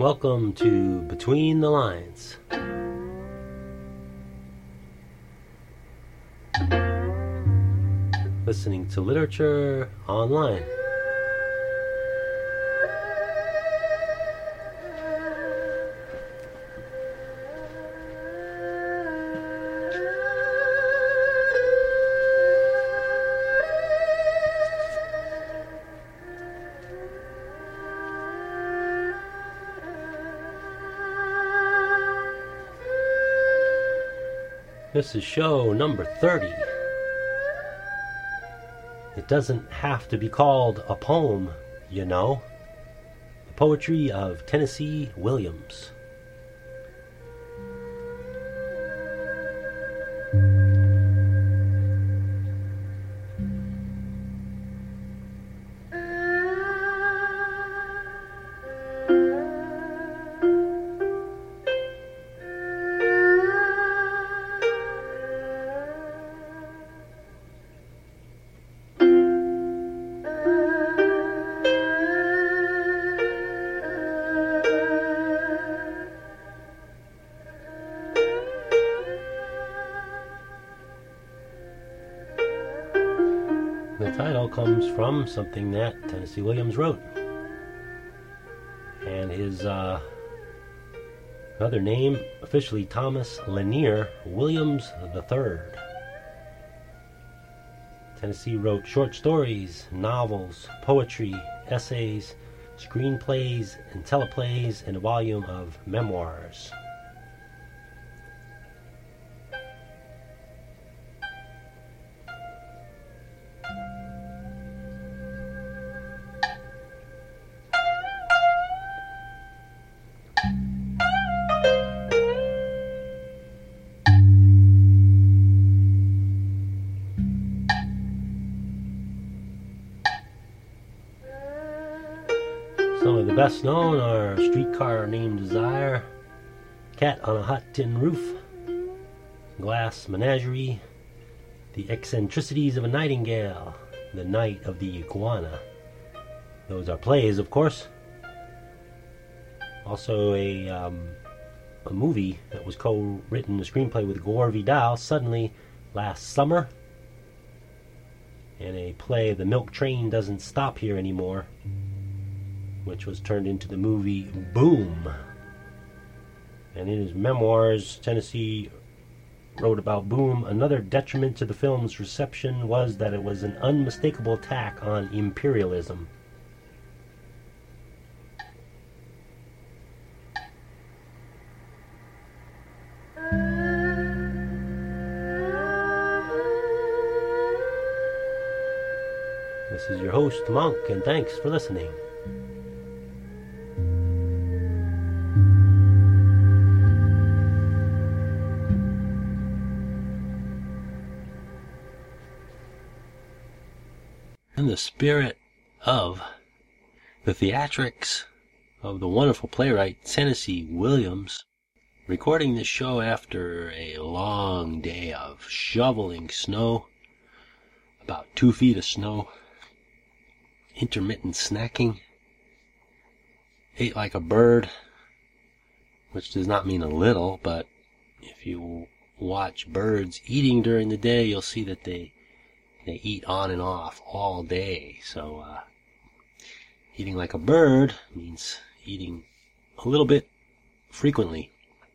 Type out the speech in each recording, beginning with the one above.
Welcome to Between the Lines. Listening to literature online. This is show number 30. It doesn't have to be called a poem, you know. The poetry of Tennessee Williams. The title comes from something that Tennessee Williams wrote. And his other name, officially Thomas Lanier Williams III. Tennessee wrote short stories, novels, poetry, essays, screenplays, and teleplays in a volume of memoirs. Some of the best known are Streetcar Named Desire, Cat on a Hot Tin Roof, Glass Menagerie, The Eccentricities of a Nightingale, The Night of the Iguana. Those are plays, of course. Also a movie that was co-written, a screenplay with Gore Vidal, Suddenly Last Summer, and a play, The Milk Train Doesn't Stop Here Anymore, which was turned into the movie Boom. And in his memoirs, Tennessee wrote about Boom. Another detriment to the film's reception was that it was an unmistakable attack on imperialism. This is your host, Monk, and thanks for listening. In the spirit of the theatrics of the wonderful playwright Tennessee Williams, recording this show after a long day of shoveling snow, about 2 feet of snow, intermittent snacking, ate like a bird, which does not mean a little, but if you watch birds eating during the day, you'll see that they eat on and off all day. So eating like a bird means eating a little bit frequently.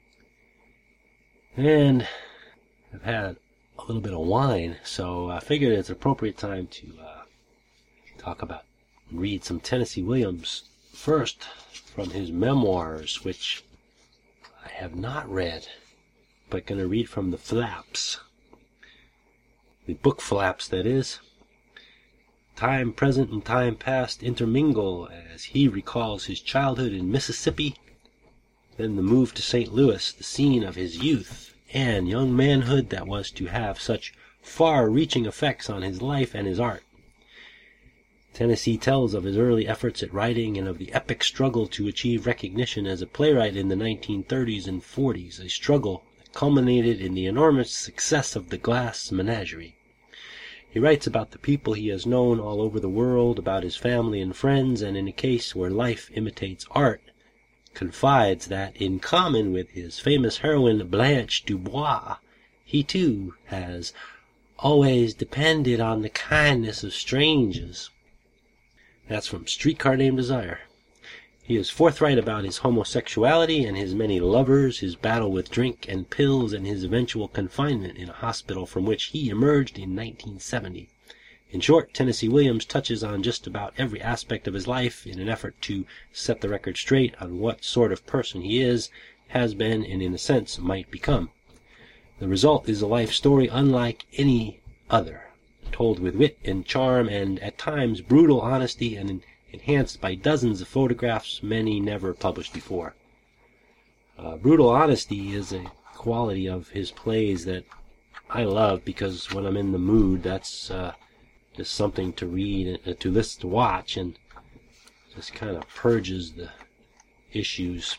And I've had a little bit of wine, so I figured it's an appropriate time to read some Tennessee Williams. First, from his memoirs, which I have not read, but going to read from the flaps. The book flaps, that is. Time present and time past intermingle as he recalls his childhood in Mississippi, then the move to St. Louis, the scene of his youth and young manhood that was to have such far-reaching effects on his life and his art. Tennessee tells of his early efforts at writing and of the epic struggle to achieve recognition as a playwright in the 1930s and 40s, a struggle that culminated in the enormous success of The Glass Menagerie. He writes about the people he has known all over the world, about his family and friends, and in a case where life imitates art, confides that, in common with his famous heroine Blanche Dubois, he too has always depended on the kindness of strangers. That's from Streetcar Named Desire. He is forthright about his homosexuality and his many lovers, his battle with drink and pills, and his eventual confinement in a hospital from which he emerged in 1970. In short, Tennessee Williams touches on just about every aspect of his life in an effort to set the record straight on what sort of person he is, has been, and in a sense might become. The result is a life story unlike any other, told with wit and charm and at times brutal honesty, and enhanced by dozens of photographs, many never published before. Brutal honesty is a quality of his plays that I love, because when I'm in the mood, that's just something to read, to watch, and just kind of purges the issues.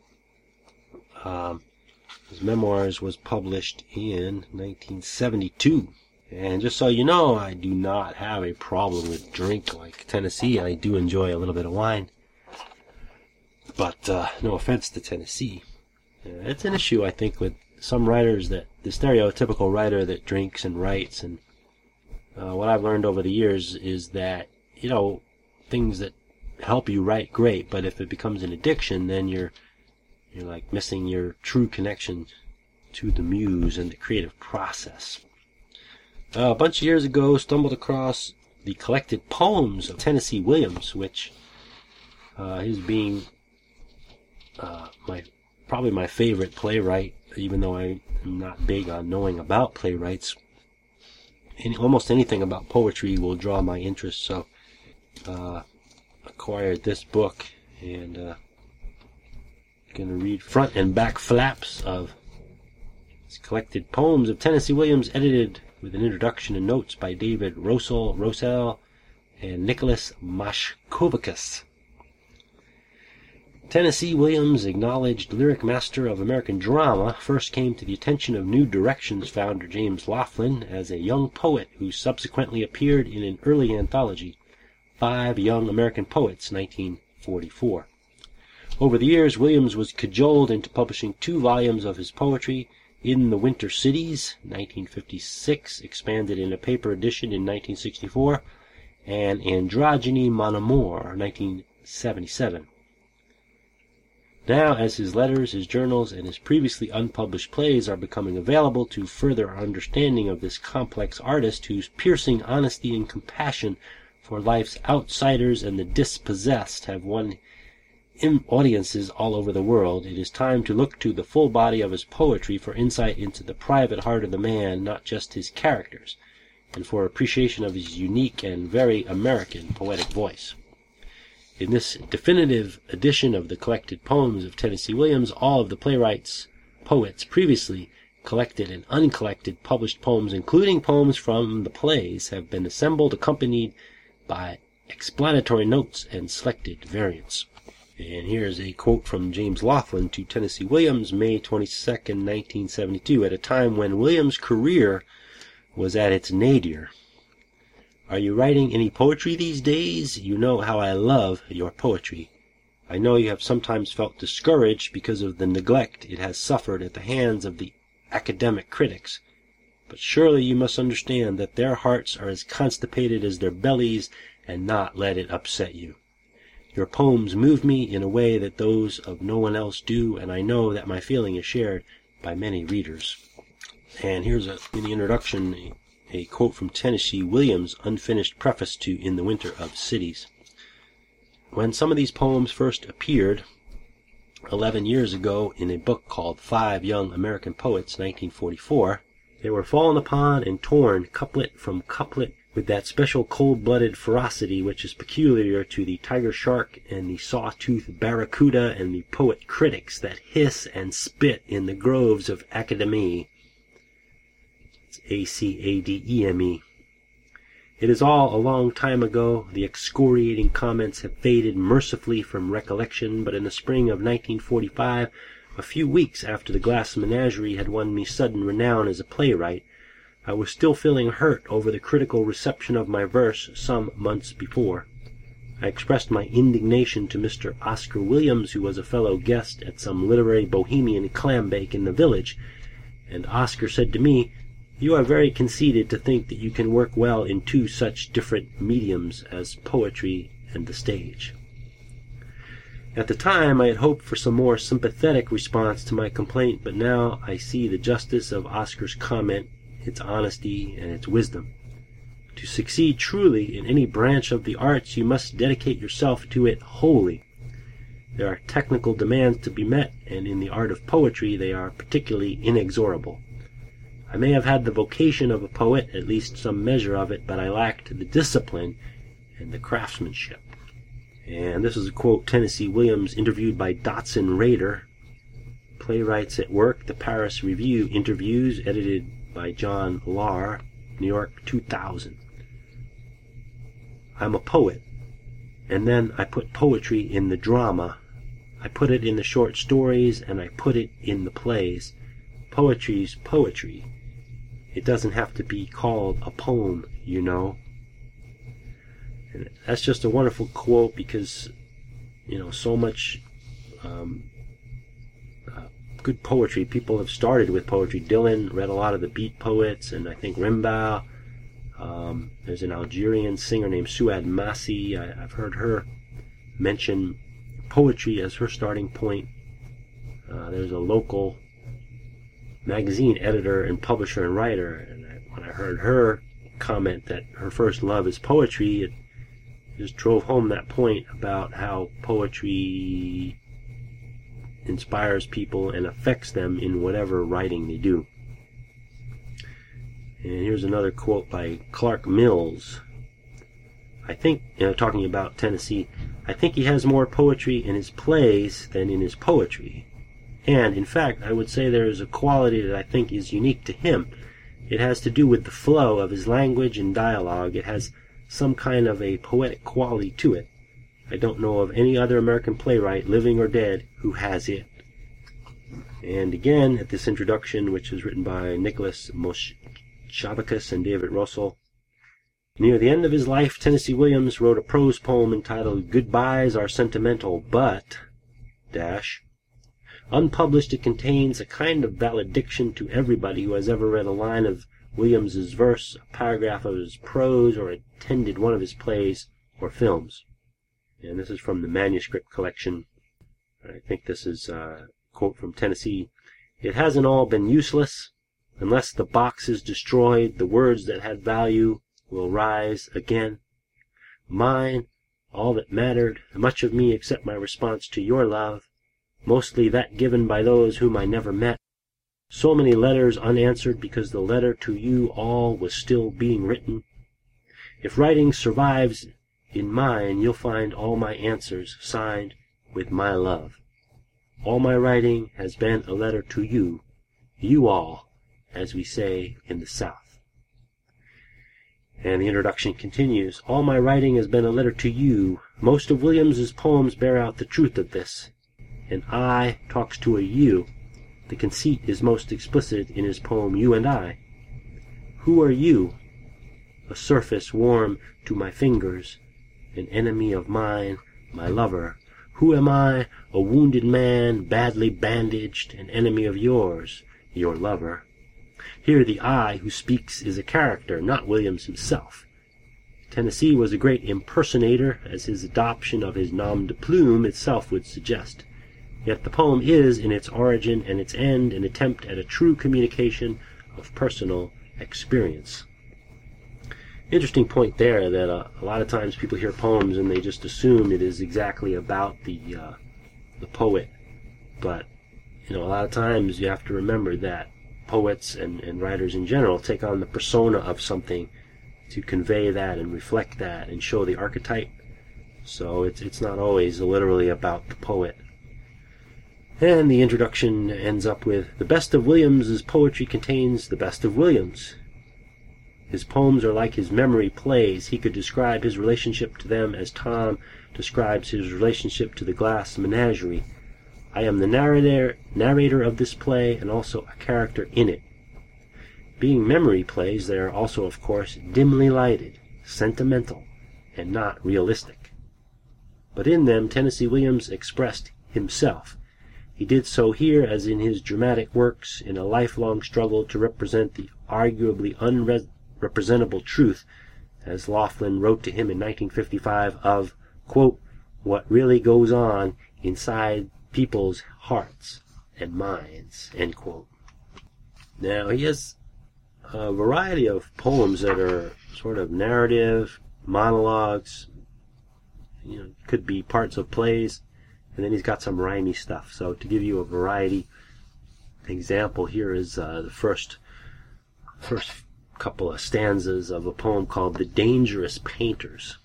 His memoirs was published in 1972. And just so you know, I do not have a problem with drink like Tennessee. I do enjoy a little bit of wine. But no offense to Tennessee. It's an issue, I think, with some writers, that the stereotypical writer that drinks and writes. And what I've learned over the years is that, things that help you write, great. But if it becomes an addiction, then you're like missing your true connection to the muse and the creative process. A bunch of years ago, stumbled across the collected poems of Tennessee Williams, which his being probably my favorite playwright, even though I'm not big on knowing about playwrights. Almost anything about poetry will draw my interest, so acquired this book, and going to read front and back flaps of his collected poems of Tennessee Williams, edited with an introduction and notes by David Rosell and Nicholas Mashkovicus. Tennessee Williams, acknowledged lyric master of American drama, first came to the attention of New Directions founder James Laughlin as a young poet who subsequently appeared in an early anthology, Five Young American Poets, 1944. Over the years, Williams was cajoled into publishing 2 volumes of his poetry, In the Winter Cities, 1956, expanded in a paper edition in 1964, and Androgyny Mon Amour, 1977. Now, as his letters, his journals, and his previously unpublished plays are becoming available to further our understanding of this complex artist whose piercing honesty and compassion for life's outsiders and the dispossessed have won audiences all over the world, it is time to look to the full body of his poetry for insight into the private heart of the man, not just his characters, and for appreciation of his unique and very American poetic voice. In this definitive edition of the collected poems of Tennessee Williams, all of the playwright's poets previously collected and uncollected published poems, including poems from the plays, have been assembled, accompanied by explanatory notes and selected variants. And here's a quote from James Laughlin to Tennessee Williams, May 22nd, 1972, at a time when Williams' career was at its nadir. Are you writing any poetry these days? You know how I love your poetry. I know you have sometimes felt discouraged because of the neglect it has suffered at the hands of the academic critics. But surely you must understand that their hearts are as constipated as their bellies, and not let it upset you. Your poems move me in a way that those of no one else do, and I know that my feeling is shared by many readers. And here's in the introduction a quote from Tennessee Williams' unfinished preface to In the Winter of Cities. When some of these poems first appeared 11 years ago in a book called Five Young American Poets, 1944, they were fallen upon and torn couplet from couplet with that special cold-blooded ferocity which is peculiar to the tiger shark and the saw-toothed barracuda and the poet critics that hiss and spit in the groves of academe. It's A-C-A-D-E-M-E. It is all a long time ago. The excoriating comments have faded mercifully from recollection, but in the spring of 1945, a few weeks after The Glass Menagerie had won me sudden renown as a playwright, I was still feeling hurt over the critical reception of my verse some months before. I expressed my indignation to Mr. Oscar Williams, who was a fellow guest at some literary bohemian clambake in the village, and Oscar said to me, "You are very conceited to think that you can work well in two such different mediums as poetry and the stage." At the time, I had hoped for some more sympathetic response to my complaint, but now I see the justice of Oscar's comment, its honesty, and its wisdom. To succeed truly in any branch of the arts, you must dedicate yourself to it wholly. There are technical demands to be met, and in the art of poetry they are particularly inexorable. I may have had the vocation of a poet, at least some measure of it, but I lacked the discipline and the craftsmanship. And this is a quote, Tennessee Williams, interviewed by Dotson Rader, Playwrights at Work, the Paris Review Interviews, edited by John Lahr, New York, 2000. I'm a poet, and then I put poetry in the drama. I put it in the short stories, and I put it in the plays. Poetry's poetry. It doesn't have to be called a poem, you know. And that's just a wonderful quote because, so much good poetry. People have started with poetry. Dylan read a lot of the beat poets, and I think Rimbaud. There's an Algerian singer named Suad Massi. I've heard her mention poetry as her starting point. There's a local magazine editor and publisher and writer, and when I heard her comment that her first love is poetry, it just drove home that point about how poetry inspires people and affects them in whatever writing they do. And here's another quote by Clark Mills. I think, talking about Tennessee, I think he has more poetry in his plays than in his poetry. And, in fact, I would say there is a quality that I think is unique to him. It has to do with the flow of his language and dialogue. It has some kind of a poetic quality to it. I don't know of any other American playwright, living or dead, who has it. And again, at this introduction, which is written by Nicholas Moshavakis and David Russell, near the end of his life, Tennessee Williams wrote a prose poem entitled "Goodbyes Are Sentimental, but..." Unpublished, it contains a kind of valediction to everybody who has ever read a line of Williams's verse, a paragraph of his prose, or attended one of his plays or films. And this is from the manuscript collection. I think this is a quote from Tennessee. "It hasn't all been useless. Unless the box is destroyed, the words that had value will rise again. Mine, all that mattered, much of me except my response to your love, mostly that given by those whom I never met. So many letters unanswered because the letter to you all was still being written. If writing survives in mine, you'll find all my answers signed with my love. All my writing has been a letter to you, you all, as we say in the South." And the introduction continues, "All my writing has been a letter to you. Most of Williams's poems bear out the truth of this. An I talks to a you. The conceit is most explicit in his poem You and I. Who are you? A surface warm to my fingers, an enemy of mine, my lover. Who am I? A wounded man, badly bandaged, an enemy of yours, your lover. Here the I who speaks is a character, not Williams himself. Tennessee was a great impersonator, as his adoption of his nom de plume itself would suggest. Yet the poem is, in its origin and its end, an attempt at a true communication of personal experience." Interesting point there that a lot of times people hear poems and they just assume it is exactly about the poet. But, a lot of times you have to remember that poets and writers in general take on the persona of something to convey that and reflect that and show the archetype. So it's not always literally about the poet. And the introduction ends up with, "The best of Williams's poetry contains the best of Williams. His poems are like his memory plays. He could describe his relationship to them as Tom describes his relationship to the glass menagerie. I am the narrator of this play and also a character in it. Being memory plays, they are also, of course, dimly lighted, sentimental, and not realistic." but in them Tennessee Williams expressed himself. He did so here as in his dramatic works, in a lifelong struggle to represent the arguably unrepresentable truth, as Laughlin wrote to him in 1955, of, quote, what really goes on inside people's hearts and minds, end quote. Now, he has a variety of poems that are sort of narrative, monologues, could be parts of plays, and then he's got some rhymey stuff. So to give you a variety example, here is the first couple of stanzas of a poem called The Dangerous Painters.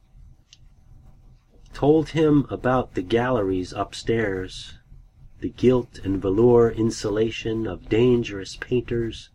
Told him about the galleries upstairs, the gilt and velour insulation of dangerous painters.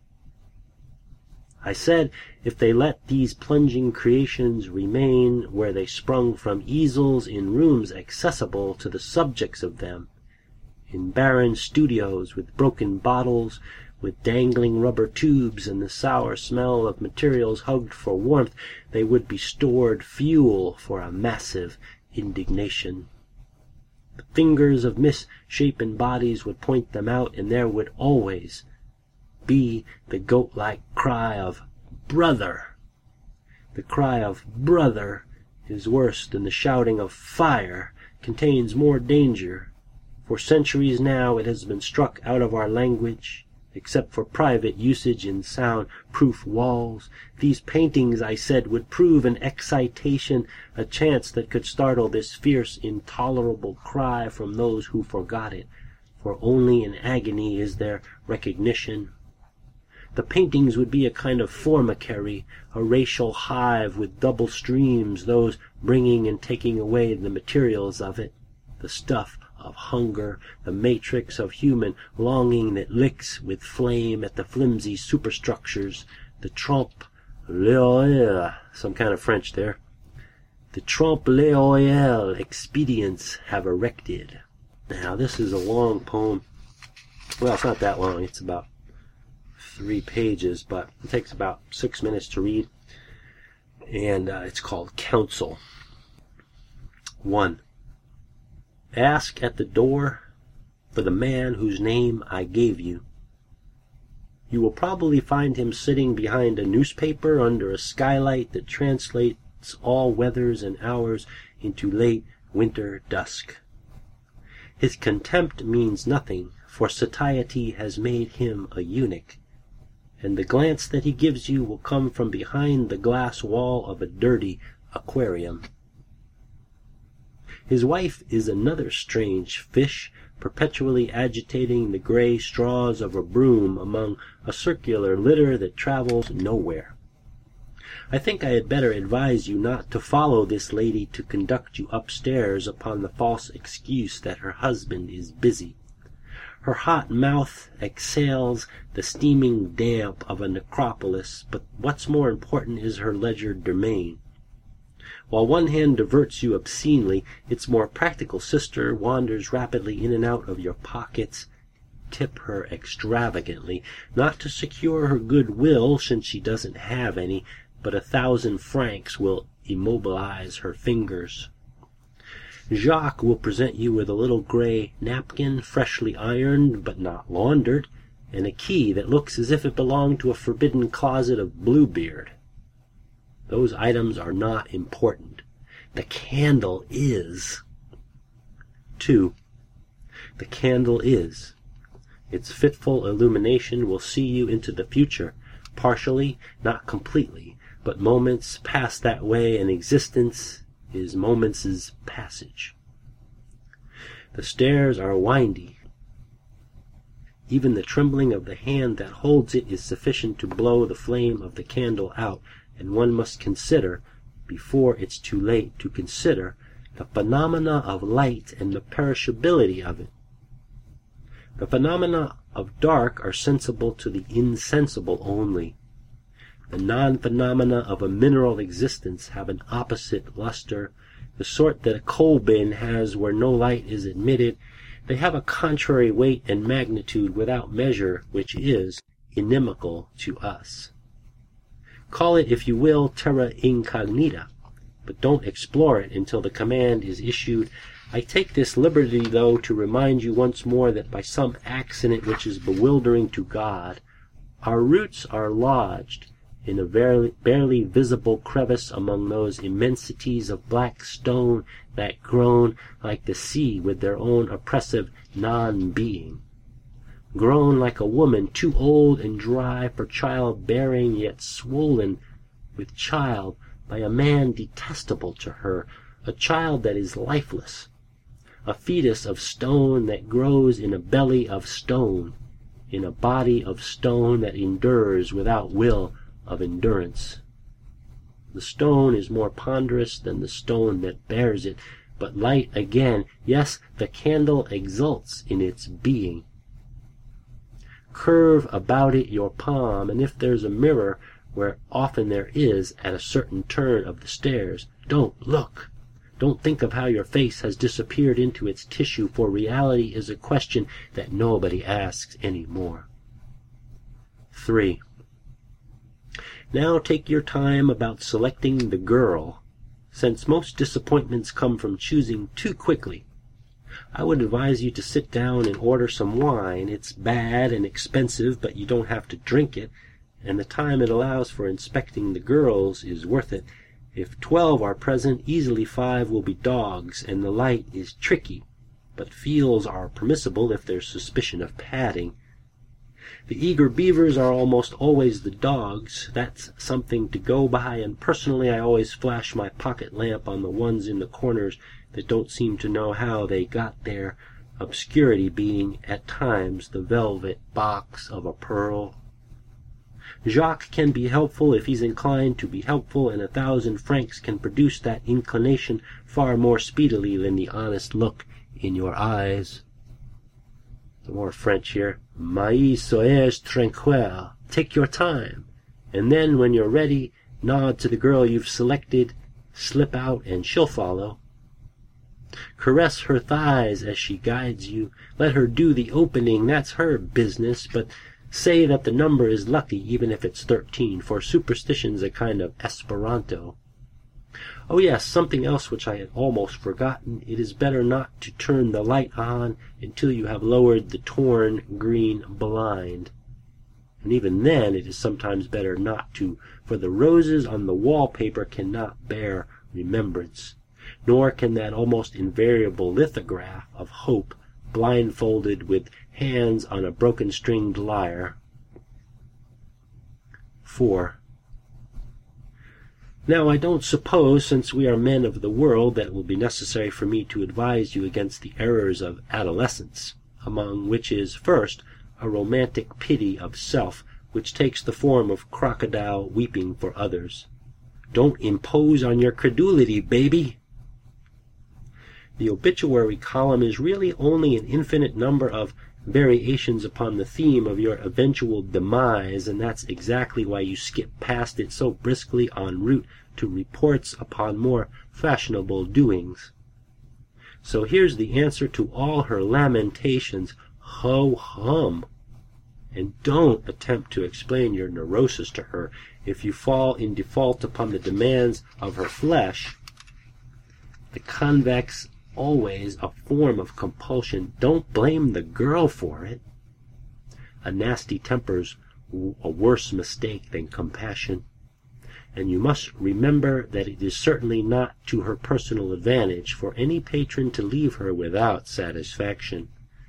I said, if they let these plunging creations remain where they sprung from easels in rooms accessible to the subjects of them, in barren studios with broken bottles, with dangling rubber tubes and the sour smell of materials hugged for warmth, they would be stored fuel for a massive indignation. The fingers of misshapen bodies would point them out, and there would always be the goat-like cry of "Brother!" The cry of "Brother!" is worse than the shouting of "Fire!" contains more danger. For centuries now it has been struck out of our language, except for private usage in sound-proof walls. These paintings, I said, would prove an excitation, a chance that could startle this fierce, intolerable cry from those who forgot it, for only in agony is there recognition. The paintings would be a kind of formicary, a racial hive with double streams, those bringing and taking away the materials of it, the stuff of hunger, the matrix of human longing that licks with flame at the flimsy superstructures, the trompe l'oeil, some kind of French there, the trompe l'oeil expedients have erected. Now, this is a long poem. Well, it's not that long. It's about 3 pages, but it takes about 6 minutes to read. And it's called Counsel. 1. Ask at the door for the man whose name I gave you. You will probably find him sitting behind a newspaper under a skylight that translates all weathers and hours into late winter dusk. His contempt means nothing, for satiety has made him a eunuch, and the glance that he gives you will come from behind the glass wall of a dirty aquarium. His wife is another strange fish, perpetually agitating the gray straws of a broom among a circular litter that travels nowhere. I think I had better advise you not to follow this lady to conduct you upstairs upon the false excuse that her husband is busy. Her hot mouth exhales the steaming damp of a necropolis, but what's more important is her legerdemain. While one hand diverts you obscenely, its more practical sister wanders rapidly in and out of your pockets. Tip her extravagantly, not to secure her goodwill, since she doesn't have any, but 1,000 francs will immobilize her fingers. Jacques will present you with a little gray napkin, freshly ironed but not laundered, and a key that looks as if it belonged to a forbidden closet of Bluebeard. Those items are not important. The candle is. 2. The candle is. Its fitful illumination will see you into the future, partially, not completely, but moments pass that way, and existence is moments' passage. The stairs are windy. Even the trembling of the hand that holds it is sufficient to blow the flame of the candle out, and one must consider, before it's too late to consider, the phenomena of light and the perishability of it. The phenomena of dark are sensible to the insensible only. The non-phenomena of a mineral existence have an opposite luster, the sort that a coal bin has where no light is admitted. They have a contrary weight and magnitude without measure, which is inimical to us. Call it, if you will, terra incognita, but don't explore it until the command is issued. I take this liberty, though, to remind you once more that by some accident which is bewildering to God, our roots are lodged in a barely visible crevice among those immensities of black stone that groan like the sea with their own oppressive non-being. Grown like a woman too old and dry for child-bearing, yet swollen with child by a man detestable to her, a child that is lifeless, a fetus of stone that grows in a belly of stone, in a body of stone that endures without will of endurance. The stone is more ponderous than the stone that bears it, but light again, yes, the candle exults in its being. Curve about it your palm, and if there's a mirror, where often there is at a certain turn of the stairs, don't look. Don't think of how your face has disappeared into its tissue, for reality is a question that nobody asks any more. 3. Now take your time about selecting the girl, since most disappointments come from choosing too quickly. I would advise you to sit down and order some wine. It's bad and expensive, but you don't have to drink it, and the time it allows for inspecting the girls is worth it. If 12 are present, easily 5 will be dogs, and the light is tricky, but feels are permissible if there's suspicion of padding. The eager beavers are almost always the dogs. That's something to go by, and personally I always flash my pocket lamp on the ones in the corners that don't seem to know how they got there, obscurity being, at times, the velvet box of a pearl. Jacques can be helpful if he's inclined to be helpful, and 1,000 francs can produce that inclination far more speedily than the honest look in your eyes. Some more French here. Mais soyez tranquille. Take your time, and then when you're ready, nod to the girl you've selected, slip out, and she'll follow. Caress her thighs as she guides you. Let her do the opening. That's her business, but say that the number is lucky, even if it's 13, for superstition's a kind of Esperanto. Oh yes, something else which I had almost forgotten. It is better not to turn the light on until you have lowered the torn green blind. And even then it is sometimes better not to, for the roses on the wallpaper cannot bear remembrance, nor can that almost invariable lithograph of hope, blindfolded with hands on a broken-stringed lyre. 4. Now I don't suppose, since we are men of the world, that it will be necessary for me to advise you against the errors of adolescence, among which is, first, a romantic pity of self, which takes the form of crocodile weeping for others. Don't impose on your credulity, baby! The obituary column is really only an infinite number of variations upon the theme of your eventual demise, and that's exactly why you skip past it so briskly en route to reports upon more fashionable doings. So here's the answer to all her lamentations. Ho-hum! And don't attempt to explain your neurosis to her. If you fall in default upon the demands of her flesh, the convex always a form of compulsion. Don't blame the girl for it. A nasty temper's a worse mistake than compassion. And you must remember that it is certainly not to her personal advantage for any patron to leave her without satisfaction.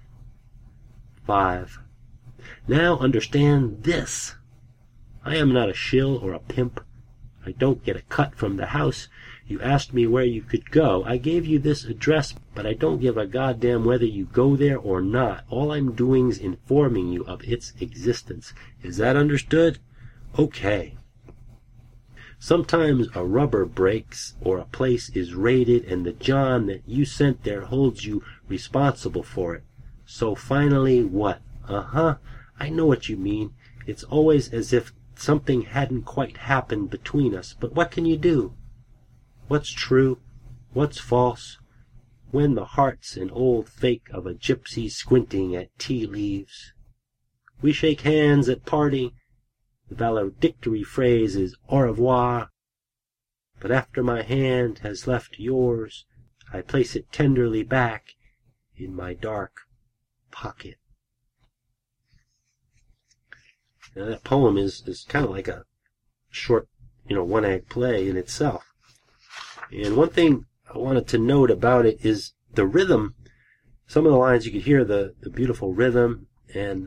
5. Now understand this. I am not a shill or a pimp. I don't get a cut from the house. You asked me where you could go. I gave you this address, but I don't give a goddamn whether you go there or not. All I'm doing's informing you of its existence. Is that understood? Okay. Sometimes a rubber breaks or a place is raided, and the John that you sent there holds you responsible for it. So finally, what? I know what you mean. It's always as if something hadn't quite happened between us, but what can you do? What's true? What's false? When the heart's an old fake of a gypsy squinting at tea leaves. We shake hands at parting. The valedictory phrase is au revoir. But after my hand has left yours, I place it tenderly back in my dark pocket. Now that poem is kind of like a short, one-act play in itself. And one thing I wanted to note about it is the rhythm. Some of the lines you could hear the beautiful rhythm, and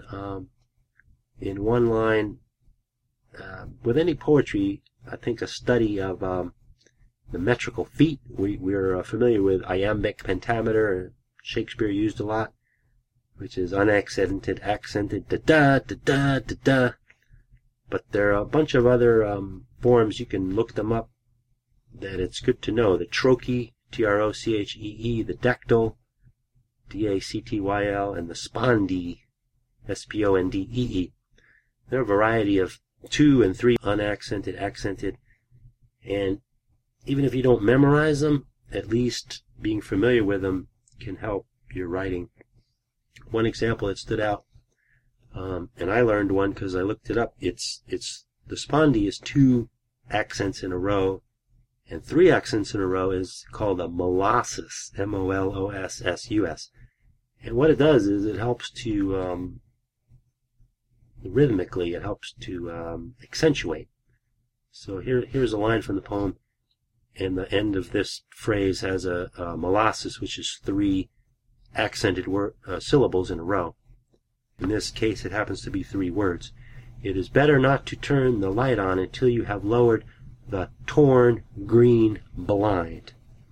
in one line, with any poetry, I think a study of the metrical feet. We're familiar with iambic pentameter. Shakespeare used a lot, which is unaccented, accented, da-da, da-da, da-da. But there are a bunch of other forms. You can look them up, that it's good to know. The trochee, T-R-O-C-H-E-E, the dactyl, D-A-C-T-Y-L, and the spondee, S-P-O-N-D-E-E. There are a variety of 2 and 3 unaccented, accented, and even if you don't memorize them, at least being familiar with them can help your writing. One example that stood out, and I learned one because I looked it up. It's the spondee is 2 accents in a row, and 3 accents in a row is called a molossus, M-O-L-O-S-S-U-S. And what it does is it helps to rhythmically, it helps to accentuate. So here's a line from the poem, and the end of this phrase has a molossus, which is 3 accented syllables in a row. In this case, it happens to be 3 words. It is better not to turn the light on until you have lowered the torn green blind.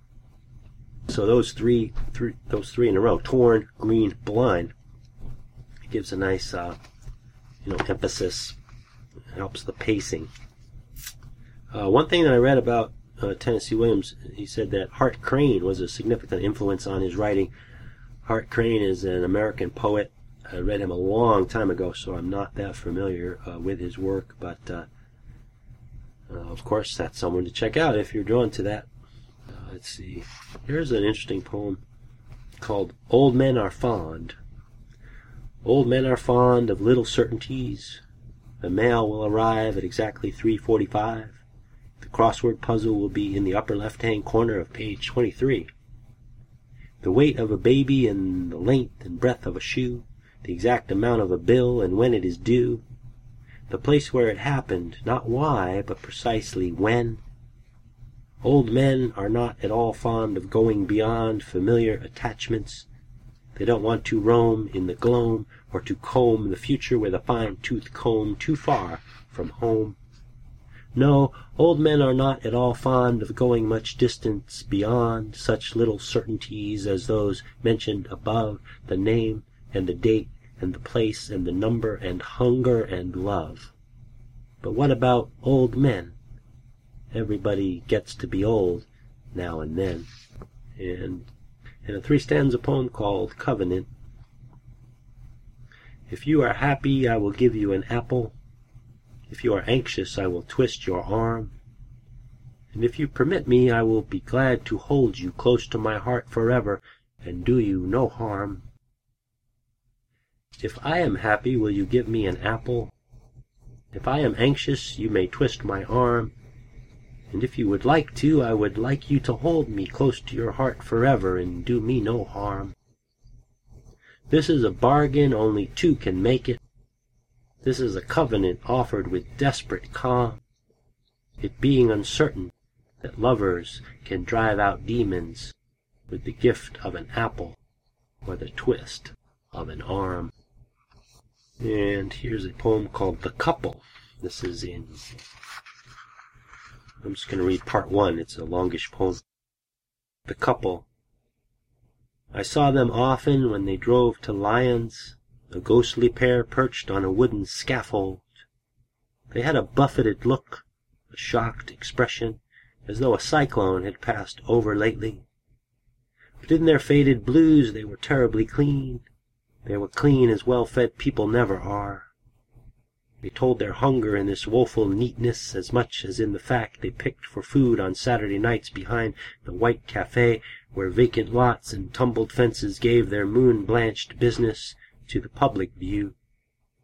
So those three in a row, torn green blind, it gives a nice emphasis. It helps the pacing. One thing that I read about Tennessee Williams, he said that Hart Crane was a significant influence on his writing. Hart Crane is an American poet. I read him a long time ago, so I'm not that familiar with his work, but of course that's someone to check out if you're drawn to that. Let's see. Here's an interesting poem called Old Men Are Fond. Old men are fond of little certainties. The mail will arrive at exactly 3:45. The crossword puzzle will be in the upper left-hand corner of page 23. The weight of a baby and the length and breadth of a shoe, the exact amount of a bill and when it is due, the place where it happened, not why, but precisely when. Old men are not at all fond of going beyond familiar attachments. They don't want to roam in the gloam or to comb the future with a fine-tooth comb too far from home. No, old men are not at all fond of going much distance beyond such little certainties as those mentioned above, the name and the date and the place and the number and hunger and love. But what about old men? Everybody gets to be old now and then. And in a 3-stanza poem called Covenant, if you are happy, I will give you an apple. If you are anxious, I will twist your arm. And if you permit me, I will be glad to hold you close to my heart forever and do you no harm. If I am happy, will you give me an apple? If I am anxious, you may twist my arm. And if you would like to, I would like you to hold me close to your heart forever and do me no harm. This is a bargain, only 2 can make it. This is a covenant offered with desperate calm, it being uncertain that lovers can drive out demons with the gift of an apple or the twist of an arm. And here's a poem called The Couple. This is I'm just going to read part 1. It's a longish poem. The Couple. I saw them often when they drove to Lyons, a ghostly pair perched on a wooden scaffold. They had a buffeted look, a shocked expression, as though a cyclone had passed over lately. But in their faded blues they were terribly clean. They were clean as well-fed people never are. They told their hunger in this woeful neatness as much as in the fact they picked for food on Saturday nights behind the white cafe where vacant lots and tumbled fences gave their moon-blanched business to the public view.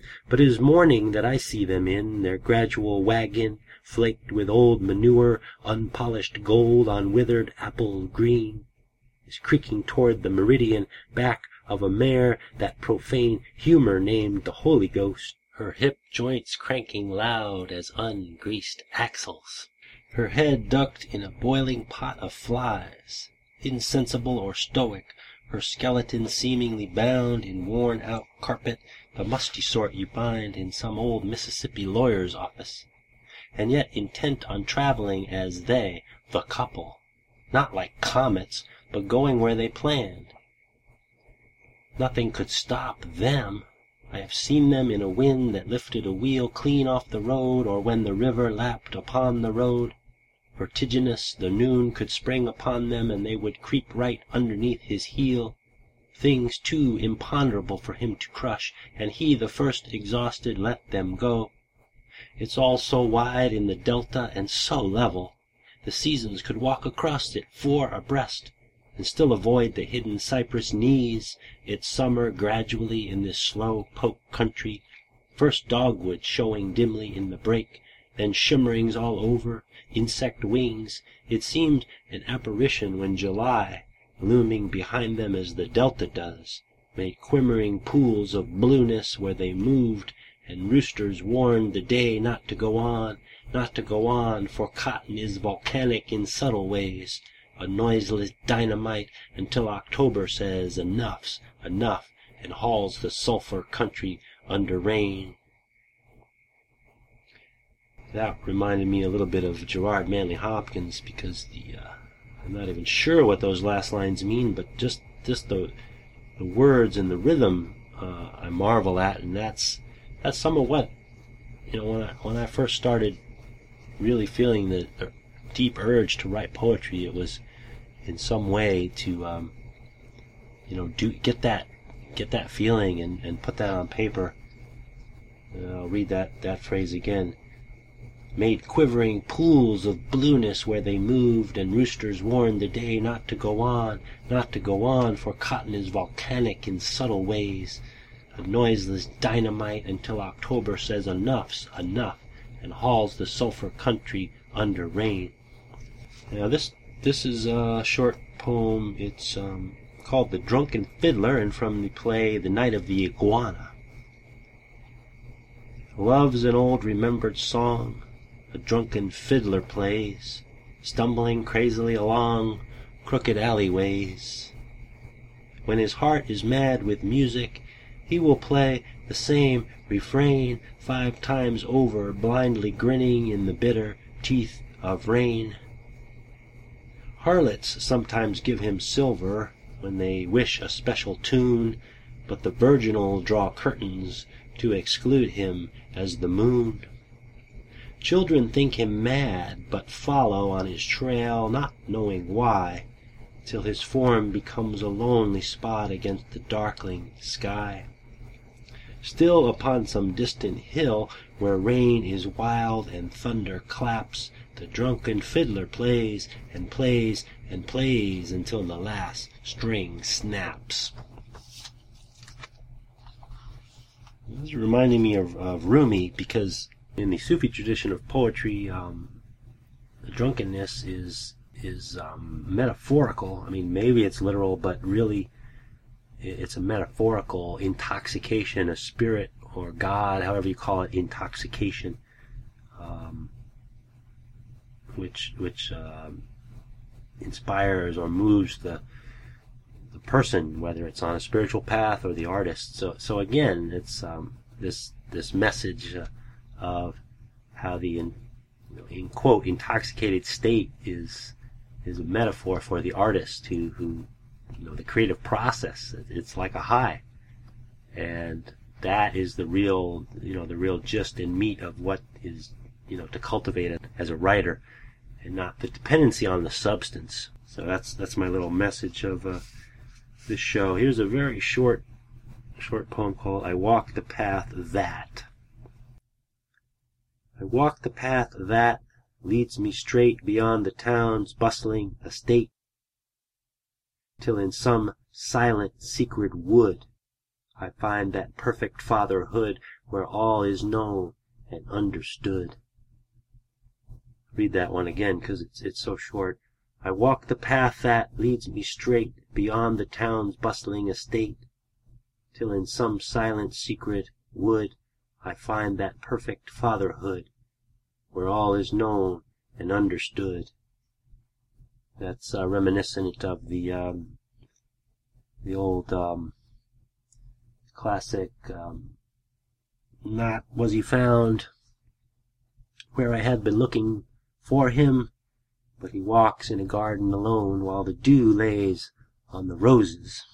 But it is morning that I see them in their gradual wagon, flaked with old manure, unpolished gold on withered apple green, is creaking toward the meridian back of a mare that profane humor named the Holy Ghost, her hip joints cranking loud as ungreased axles, her head ducked in a boiling pot of flies, insensible or stoic, her skeleton seemingly bound in worn-out carpet, the musty sort you find in some old Mississippi lawyer's office, and yet intent on traveling as they, the couple, not like comets, but going where they planned. Nothing could stop them. I have seen them in a wind that lifted a wheel clean off the road, or when the river lapped upon the road. Vertiginous, the noon could spring upon them, and they would creep right underneath his heel. Things too imponderable for him to crush, and he, the first exhausted, let them go. It's all so wide in the delta and so level. The seasons could walk across it 4 abreast, and still avoid the hidden cypress knees. It's summer gradually in this slow poke country, first dogwood showing dimly in the break, then shimmerings all over, insect wings. It seemed an apparition when July, looming behind them as the delta does, made quimmering pools of blueness where they moved, and roosters warned the day not to go on, for cotton is volcanic in subtle ways, a noiseless dynamite until October says enough's enough and hauls the sulphur country under rain. That reminded me a little bit of Gerard Manley Hopkins, because I'm not even sure what those last lines mean, but just the words and the rhythm I marvel at, and that's some of what, when I first started really feeling the deep urge to write poetry, it was in some way to get that feeling and put that on paper. I'll read that phrase again. Made quivering pools of blueness where they moved, and roosters warned the day not to go on, for cotton is volcanic in subtle ways, a noiseless dynamite until October says enough's enough and hauls the sulphur country under rain. Now this is a short poem. It's called The Drunken Fiddler, and from the play The Night of the Iguana. Love's an old remembered song, a drunken fiddler plays, stumbling crazily along crooked alleyways. When his heart is mad with music, he will play the same refrain 5 times over, blindly grinning in the bitter teeth of rain. Harlots sometimes give him silver when they wish a special tune, but the virginal draw curtains to exclude him as the moon. Children think him mad, but follow on his trail, not knowing why, till his form becomes a lonely spot against the darkling sky. Still upon some distant hill, where rain is wild and thunder claps, the drunken fiddler plays and plays and plays until the last string snaps. This is reminding me of Rumi, because in the Sufi tradition of poetry, the drunkenness is metaphorical. I mean, maybe it's literal, but really it's a metaphorical intoxication, a spirit or God, however you call it, intoxication, which inspires or moves the person, whether it's on a spiritual path or the artist. So again, it's this message of how the in quote intoxicated state is a metaphor for the artist who the creative process. It's like a high, and that is the real gist and meat of what is to cultivate it as a writer, and not the dependency on the substance. So that's my little message of this show. Here's a very short poem called I Walk the Path That. I walk the path that leads me straight beyond the town's bustling estate, till in some silent secret wood I find that perfect fatherhood where all is known and understood. Read that one again, because it's so short. I walk the path that leads me straight beyond the town's bustling estate, till in some silent secret wood I find that perfect fatherhood where all is known and understood. That's reminiscent of the old classic, not was he found where I had been looking for him, but he walks in a garden alone while the dew lays on the roses.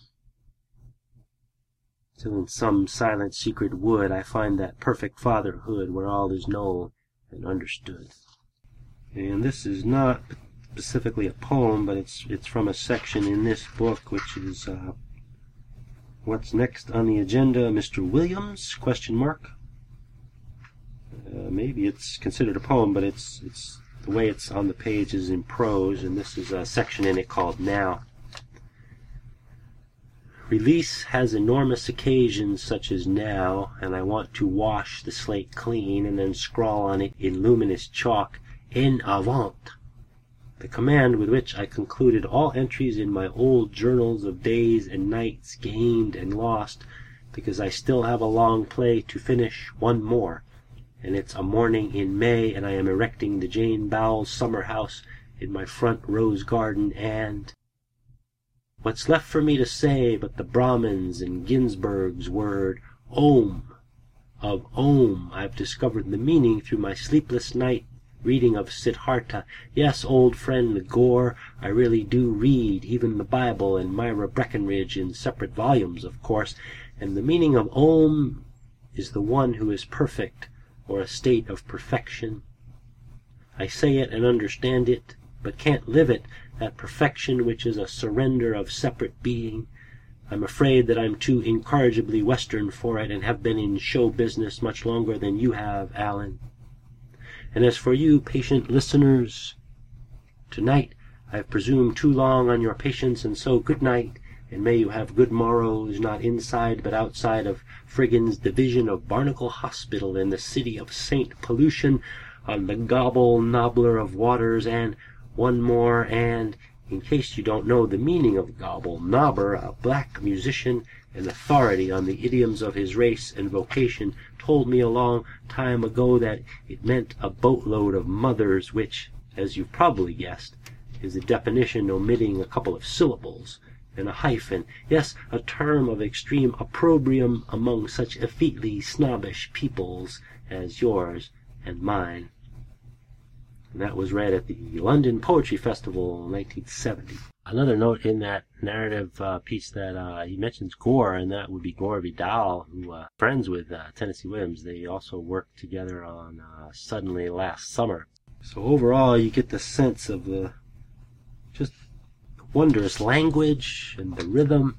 Till in some silent secret wood I find that perfect fatherhood where all is known and understood. And this is not specifically a poem, but it's from a section in this book, which is What's Next on the Agenda, Mr. Williams? ? Maybe it's considered a poem, but it's the way it's on the page is in prose, and this is a section in it called Now. Release has enormous occasions such as now, and I want to wash the slate clean and then scrawl on it in luminous chalk, En avant, the command with which I concluded all entries in my old journals of days and nights gained and lost, because I still have a long play to finish, one more, and it's a morning in May, and I am erecting the Jane Bowles summer house in my front rose garden, and what's left for me to say but the Brahmins and Ginsberg's word, Om. Of Om I've discovered the meaning through my sleepless night reading of Siddhartha. Yes, old friend Gore, I really do read even the Bible and Myra Breckenridge in separate volumes, of course, and the meaning of Om is the one who is perfect, or a state of perfection. I say it and understand it, but can't live it, that perfection which is a surrender of separate being. I'm afraid that I'm too incorrigibly Western for it, and have been in show business much longer than you have, Alan. And as for you, patient listeners, tonight I've presumed too long on your patience, and so good night, and may you have good morrows, not inside but outside of Friggan's division of Barnacle Hospital in the city of St. Pollution, on the Gobble Nobbler of Waters, and one more, and, in case you don't know the meaning of Gobble Nobber, a black musician and authority on the idioms of his race and vocation, told me a long time ago that it meant a boatload of mothers, which, as you've probably guessed, is a definition omitting a couple of syllables and a hyphen, yes, a term of extreme opprobrium among such effetely snobbish peoples as yours and mine. And that was read at the London Poetry Festival in 1970. Another note in that narrative piece that he mentions Gore, and that would be Gore Vidal, who friends with Tennessee Williams. They also worked together on Suddenly last summer. So overall, you get the sense of the just wondrous language and the rhythm,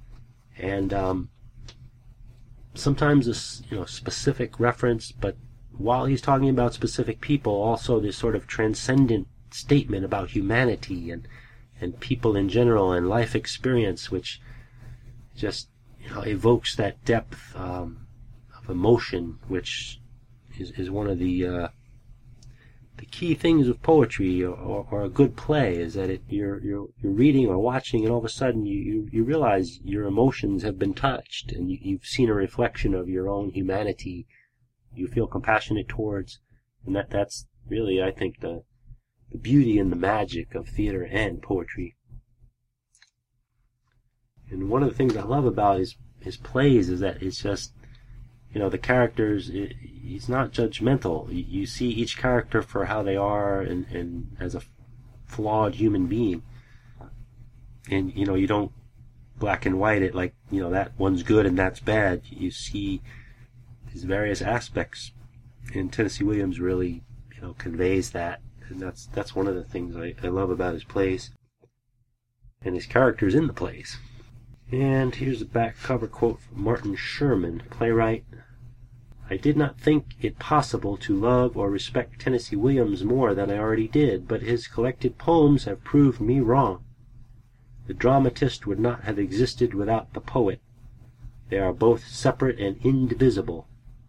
and sometimes a specific reference, but while he's talking about specific people, also this sort of transcendent statement about humanity and people in general and life experience, which just evokes that depth of emotion, which is one of the key things of poetry or a good play, is that you're reading or watching, and all of a sudden you realize your emotions have been touched, and you've seen a reflection of your own humanity. You feel compassionate towards, and that's really, I think, the beauty and the magic of theater and poetry. And one of the things I love about his plays is that it's just, the characters, he's not judgmental. You see each character for how they are and as a flawed human being. And, you don't black and white it like, that one's good and that's bad. You see his various aspects, and Tennessee Williams really, conveys that. And that's one of the things I love about his plays and his characters in the plays. And here's a back cover quote from Martin Sherman, playwright. I did not think it possible to love or respect Tennessee Williams more than I already did, but his collected poems have proved me wrong. The dramatist would not have existed without the poet. They are both separate and indivisible.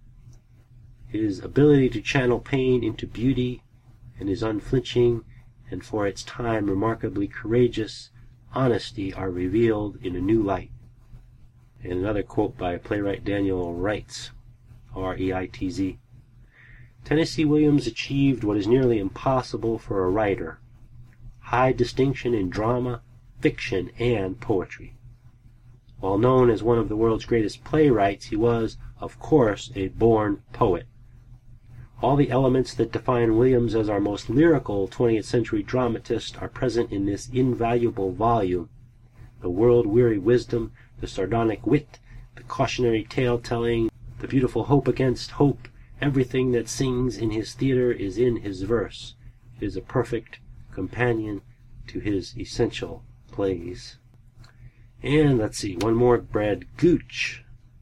His ability to channel pain into beauty, and his unflinching, and for its time remarkably courageous, honesty are revealed in a new light. And another quote by playwright Daniel Reitz, R-E-I-T-Z. Tennessee Williams achieved what is nearly impossible for a writer: high distinction in drama, fiction, and poetry. While known as one of the world's greatest playwrights, he was, of course, a born poet. All the elements that define Williams as our most lyrical 20th century dramatist are present in this invaluable volume. The world-weary wisdom, the sardonic wit, the cautionary tale-telling, the beautiful hope against hope, everything that sings in his theater is in his verse. It is a perfect companion to his essential plays. And let's see, one more, Brad Gooch,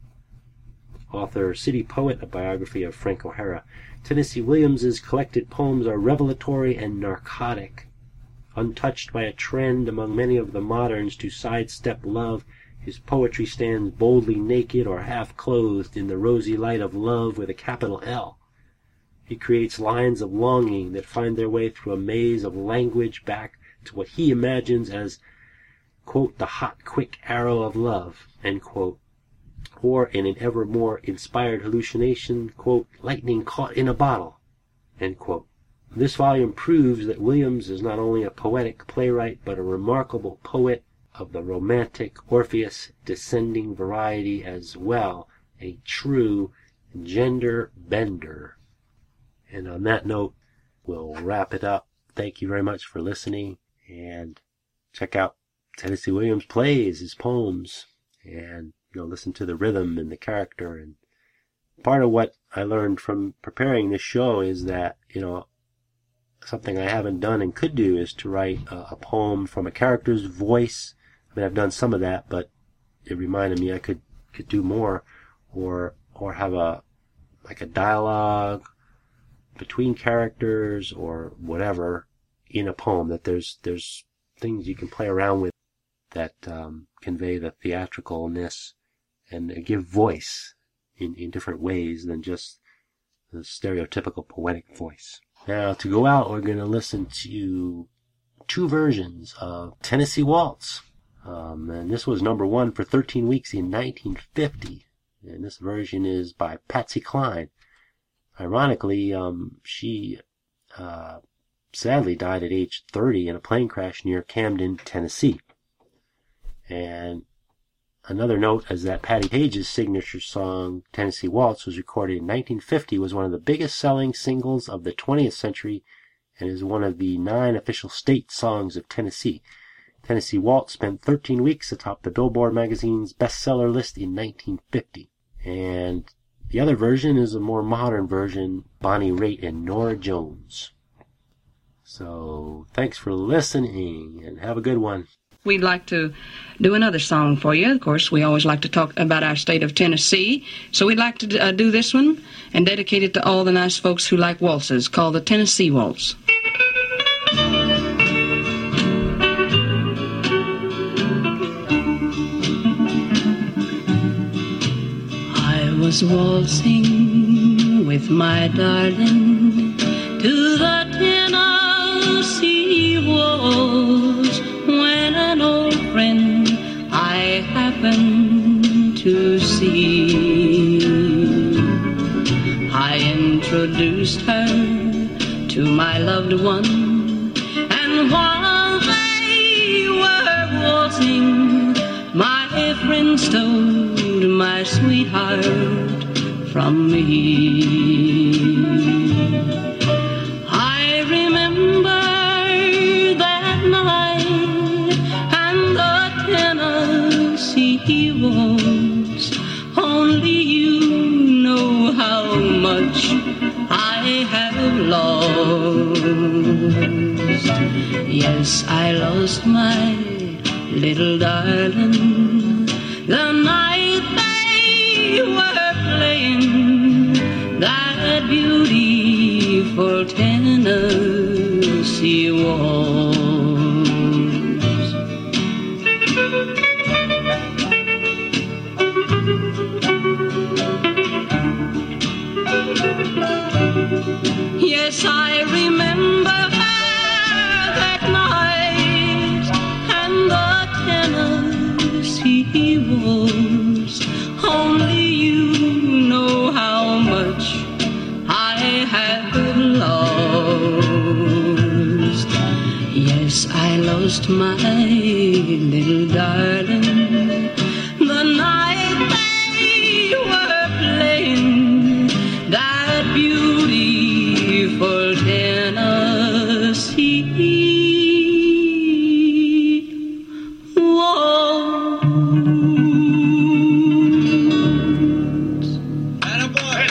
author, city poet, a biography of Frank O'Hara. Tennessee Williams's collected poems are revelatory and narcotic. Untouched by a trend among many of the moderns to sidestep love, his poetry stands boldly naked or half-clothed in the rosy light of love with a capital L. He creates lines of longing that find their way through a maze of language back to what he imagines as, quote, the hot, quick arrow of love, end quote, or in an ever more inspired hallucination, quote, lightning caught in a bottle, end quote. This volume proves that Williams is not only a poetic playwright, but a remarkable poet of the romantic Orpheus descending variety, as well, a true gender bender. And on that note, we'll wrap it up. Thank you very much for listening, and check out Tennessee Williams plays, his poems, and listen to the rhythm and the character. And part of what I learned from preparing this show is that something I haven't done and could do is to write a poem from a character's voice. I mean, I've done some of that, but it reminded me I could do more, or have a dialogue between characters or whatever in a poem, that there's things you can play around with that convey the theatricalness and give voice in different ways than just the stereotypical poetic voice. Now, to go out, we're going to listen to two versions of Tennessee Waltz. And this was number one for 13 weeks in 1950. And this version is by Patsy Cline. Ironically, she sadly died at age 30 in a plane crash near Camden, Tennessee. And another note is that Patti Page's signature song, Tennessee Waltz, was recorded in 1950, was one of the biggest selling singles of the 20th century, and is one of the 9 official state songs of Tennessee. Tennessee Waltz spent 13 weeks atop the Billboard magazine's bestseller list in 1950. And the other version is a more modern version, Bonnie Raitt and Norah Jones. So, thanks for listening, and have a good one. We'd like to do another song for you. Of course, we always like to talk about our state of Tennessee. So we'd like to do this one and dedicate it to all the nice folks who like waltzes, called the Tennessee Waltz. I was waltzing with my darling to the Tennessee Waltz, when an old friend I happened to see. I introduced her to my loved one, and while they were waltzing, my friend stole my sweetheart from me. I remember that night and the Tennessee Waltz. Only you know how much I have lost. Yes, I lost my little darling the night they were playing that beautiful Tennessee Waltz. Yes, I remember that night and the Tennessee waltz. Only you know how much I have lost. Yes, I lost my little darling the night they were playing that beautiful Tennessee waltz. Attaboy.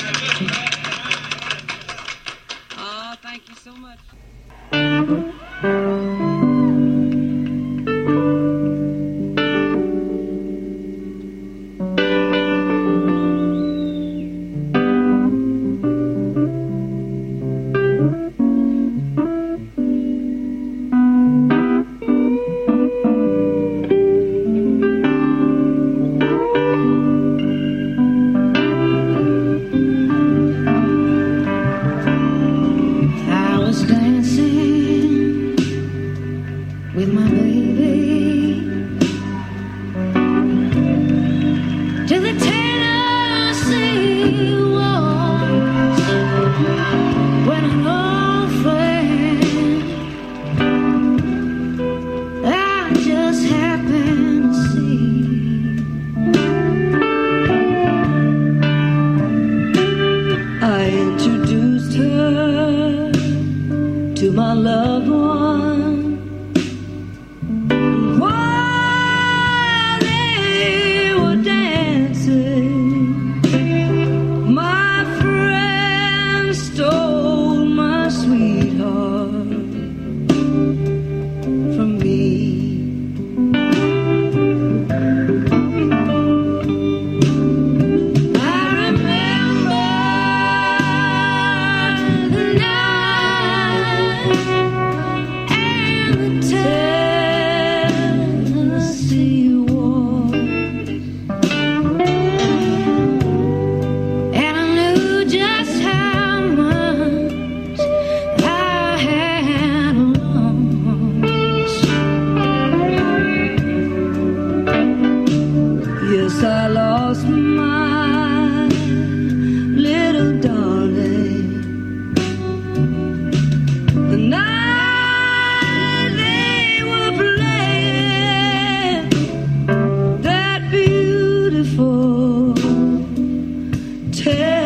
Oh, thank you so much. I was dancing with my baby to the Tennessee waltz when an old friend I just happened to see I introduced her to my loved one. While they were dancing, my friend stole my sweetheart from me. I remember the night and the Tennessee waltz, and I knew just how much I had lost. Yes, I lost my little darling the night they were playing that beautiful